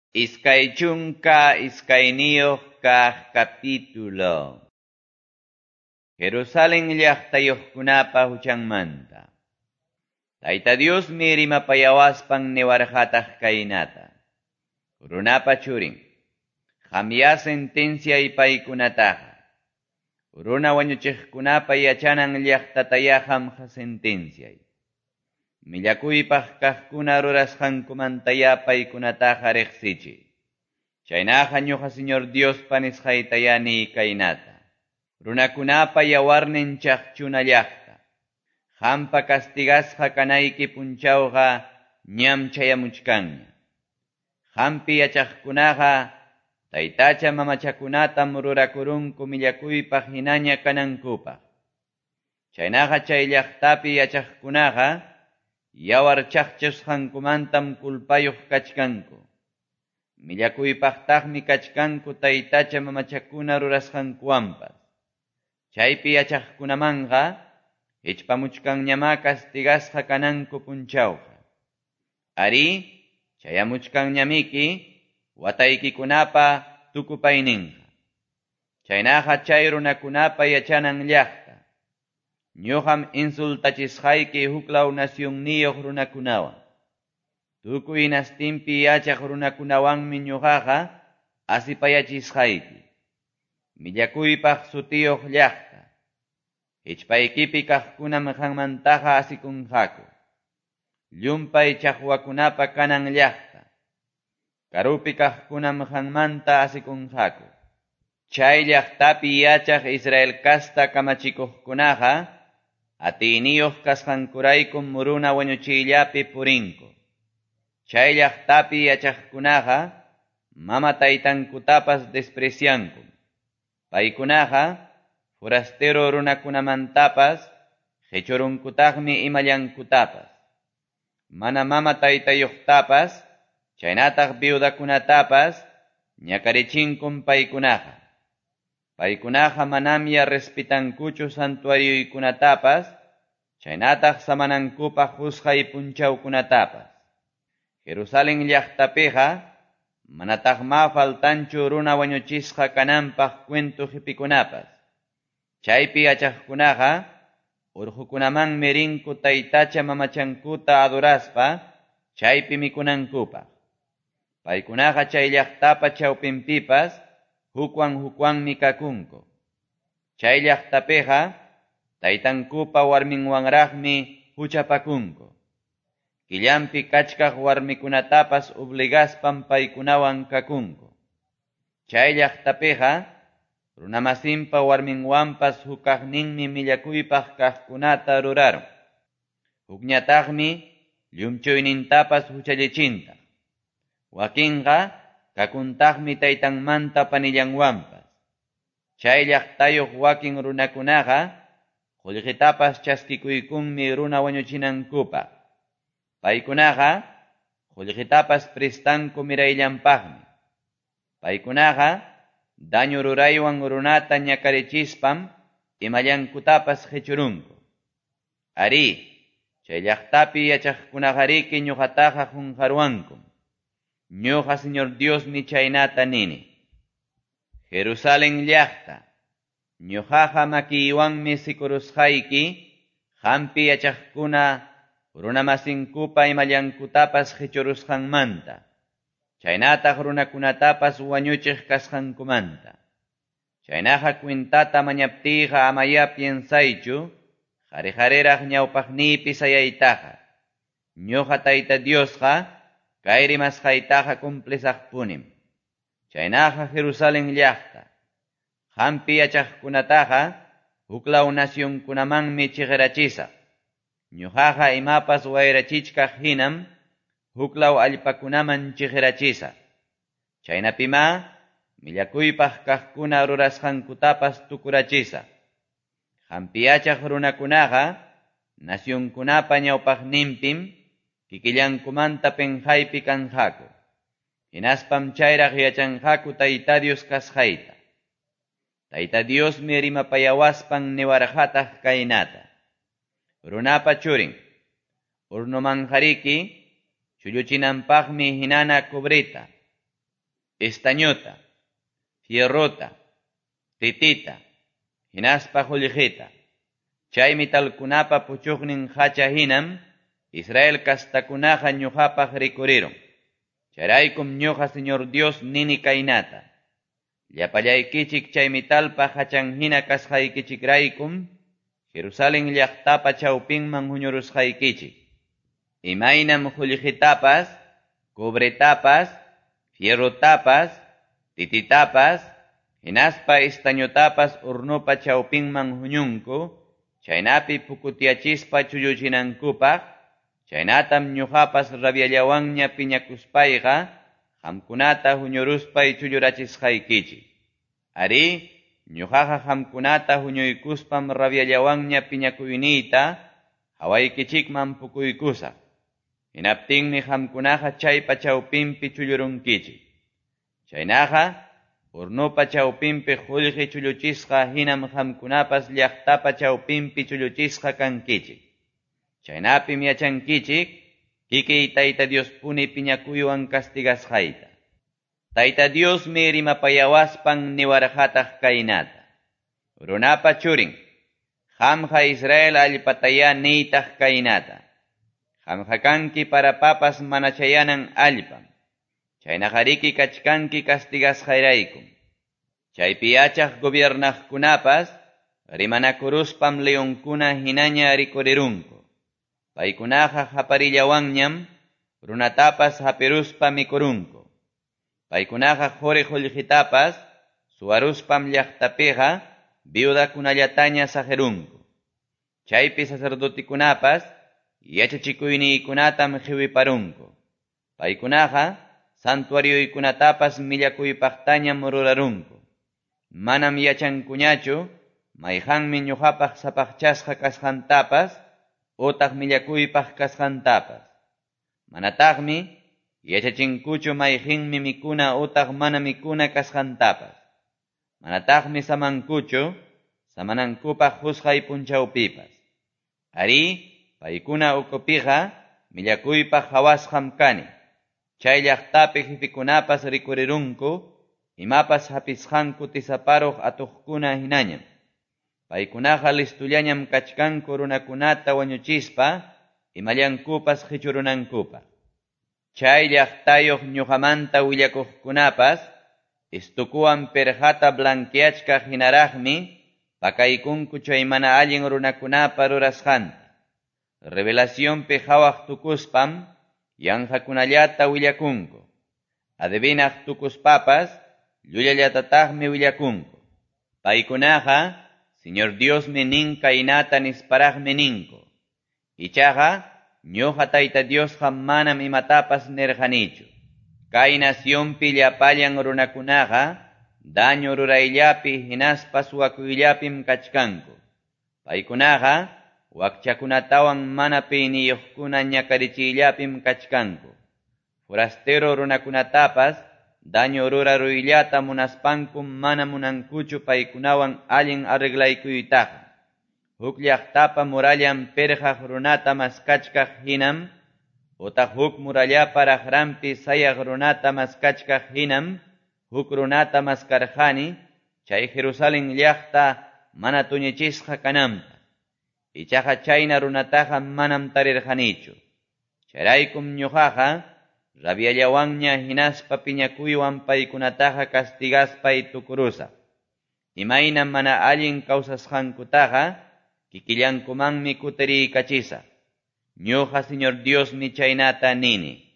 Iskaychunka iskayniyuq kaq capítulo. Jerusalén llaqtayuqkunapa huchanmanta. Tayta Dios rimapayawaspan niwarqataq kaynata. Runapa churin. Qamya sentencia paykunataqa. Runa wañuchiqkunapa yachanan llaqtataya qamqa sentenciay. Millakuypaq kaqkuna rurasqankumantaya paykunataqa riqsichiy. Chaynaqa ñuqa Señor Dios panisqaytayani kaynata. Runakunapa yawarnin chaqchuna llaqta. Qampa castigasqa kanayki punchawqa ñam chayamuchkanña. Qampi yachaqkunaqa taytacha mamachakunatam rurakurunku millakuypaq hinaña kanankupaq. Chaynaqa chay llaqtapi yachaqkunaqa yawar chaqchusqankumantam kulpayuq kachkanku. Millakuypaqtaqmi kachkanku taytacha mamachakuna rurasqankuwanpas. Chaypi yachaqkunamanqa hichpamuchkanñama castigasqa kananku punchawqa. Ari, chayamuchkanñamiki wataykikunapa tukupayninqa. Chaynaqa chay runakunapa yachanan llaqta. Ñuqam insultachisqayki huklaw nasyunniyuq runakunawan. Tukuy nastinpi yachaq runakunawanmi ñuqaqa asipayachisqayki. Millakuypaq sutiyuq llaqta. Hichpaykipi kaqkunam qanmantaqa asikunqaku. Llumpay chaqwakunapa kanan llaqta. Karupi kaqkunam qanmanta asikunqaku. Chay llaqtapi yachaq Israel kasta kamachikuqkunaqa atiniyuq kasqankuraykum runa wañuchiyllapi purinku. Chay llaqtapi yachaqkunaqa mama taytankutapas despreciankum. Paykunaqa forastero runakunamantapas qhichurunkutaqmi imallankutapas. Mana mama taytayuqtapas chaynataq viudakunatapas ñakarichinkum paykunaqa. Paykunaqa manamya respetankuchu santuariykunatapas, chaynataq samanankupaq husqay punchawkunatapas. Jerusalén llaqtapiqa manataqma faltanchu runa wañuchisqa kananpaq cuento qipikunapas. Chaypi yachaqkunaqa urqukunamanmi rinku taytacha mamachankuta adoraspa, chaypi mikunankupaq. Paykunaqa chay llaqtapa chawpinpipas hukwanmi kakunku. Chay llaqtapiqa taytankupa warminwanraqmi huchapakunku. Killanpi kachkaq warmikunatapas obligaspam paykunawan kakunku. Chay llaqtapiqa runamasinpa warminwanpas hukaqninmi millakuypaq kaqkunata rurarun. Hukñataqmi llumchuynintapas huchallichinta. Wakinqa kakuntaqmi taytanmanta panillanwanpas. Chay llaqtayuq wakin runakunaqa qullqitapas chaskikuykunmi runa wañuchinankupaq. Paykunaqa qullqitapas prestanku mirayllanpaqmi. Paykunaqa daño ruraywan runata ñakarichispam imallankutapas qhichurunku. Ari, chay llaqtapi yachaqkunaqariki ñuqataqa qunqarwankum. Ñuqa Señor Dios mi chaynata nini. Jerusalén llaqta. Ñuqaqa makiywanmi sikurusqayki, qampi yachaqkuna runamasinkupa imallankutapas qhichurusqanmanta. Chaynataq runakunatapas wañuchiq kasqankumanta. Chaynaqa cuintata mañaptiyqa amaya piensaychu, qariqariraq ñawpaqniypi sayaytaqa. Ñuqa Tayta Diosqa kay rimasqaytaqa cumplisaq punim. Chaynaqa Jerusalén llaqta. Qampi yachaqkunataqa huklaw nasyunkunamanmi chiqrachisaq. Ñuqaqa imapas wayrachichkaq hinam huklaw allpakunaman chiqrachisaq. Chaynapima millakuypaq kaqkuna rurasqankutapas tukurachisaq. Qampi yachaq runakunaqa nasyunkunapa ñawpaqninpim kikillankumanta penjaypi kanqaku. Hinaspam chayraq yachanqaku Tayta Dios kasqayta. Tayta Dios rimapayawaspan niwarqataq kaynata. Runapa churin. Urnumanqariki chulluchinanpaqmi hinana kubrita. estañota, fierrota, titita, hinaspa julijita. Chaymi talkunapa puchugnin hacha hinam, Israel castakunaja ñuqapaq rikuriron. Charaykum ñuqa Señor Dios nini kaynata. Llapallaykichik chaymi talpa hachan hina kasqaykichikraykum, Jerusalén llaqtapa chawpinman huñurusqaykichik. Imaynam julijitapas, cobretapas, fierrotapas, tititapas, hinaspa estañotapas urnupa chawpinman huñunku, chaynapi pukutiachispa chulluchinankupaq, chaynatam ñuqapas rabiallawanña piñakuspayqa, hamkunata huñuruspay chullurachisqaykichik. Ari, ñuqaqa hamkunata huñuykuspam rabiallawanña piñakuyniyta, hawaykichikman pukuykusaq. Hinaptinmi hamkunaqa chaypa chawpinpi chullurunkichik. Chaynaqa, urnupa chawpinpi qullqi chulluchisqa hinam hamkunapas llaqtapa chawpinpi chulluchisqa kankichik. Chaynapim yachankichik, kikiy Tayta Diospuni piñakuywan castigasqayta. Tayta Diosmi rimapayawaspan niwarqataq kaynata. Runapa churin, hamqa Israel allpataya niytaq kaynata. Hamqa kanki para papas mana chayanan allpam. Chaynaqariki kachkanki castigasqayraykum. Chaypi yachaq gobiernaqkunapas, rimanakuruspam leonkuna hinaña rikurirunku. Paykunaqa haparillawanñam, runatapas hapiruspa mikurunku. Paykunaqa quri qullqitapas, suwaruspam llaqtapiqa, viudakunallataña sajerunku. Chaypi sacerdotikunapas, yachachikuyniykunatam qiwiparunku. Paykunaqa, santuariykunatapas millakuypaqtañam rurarunku. Manam yachankuñachu, mayqanmi ñuqapaq sapaqchasqa kasqantapas, utaq millakuypaq kasqantapas. Manataqmi, yachachinkuchu mayqinmi mikuna utaq mana mikuna kasqantapas. Manataqmi samankuchu, samanankupaq husqay punchawpipas. Ari, paykuna ukupiqa, millakuypaq hawasqam kani. Chay llaqtapi jifikunapas rikurirunku, imapas hapisqanku tisaparuq atuqkuna hinañam. Paykunaqa listullañam kachkanku runakunata wañuchispa, imallankupas hichurunankupaq. Chay llaqtayuq ñuqamanta willakuqkunapas, istukuwan perjata blanqueachka hinaraqmi, pakaykunku chay mana allin runakunapa rurasqanta. Revelacionpi hawaq tukuspam, yanqakunallata willakunku. Adivinaq tukuspapas, llullallatataqmi willakunku. Paykunaqa, Señor Diosmi nin kaynata nisparaqmi ninku. Ichaqa, ñuqa Tayta Diosqa manam imatapas nirqanichu. Kay nacionpi llapallan runakunaqa, daño rurayllapi hinaspa suwakuyllapim kachkanku. Paykunaqa, wakchakunatawan mana piniyuqkuna ñakarichiyllapim kachkanku. Forastero runakunatapas, daño ruraruyllata munaspankum mana munankuchu paykunawan allin arreglaykuytaqa. Huk llaqtapa murallan perjaq runata maskachkaq hinam, utaq huk murallapa raqranpi sayaq runata maskachkaq hinam, huk runata maskarqani, chay Jerusalén llaqta mana tuñichisqa kananpaq. Ichaqa chayna runataqa manam tarirqanichu. Charaykum ñuqaqa, rabiallawanña hinaspa piñakuywan paykunataqa castigaspay tukurusaq. Imayna mana allin kawsasqankutaqa, kikillankumanmi kutiriykachisaq. Ñuqa Señor Diosmi chaynata nini.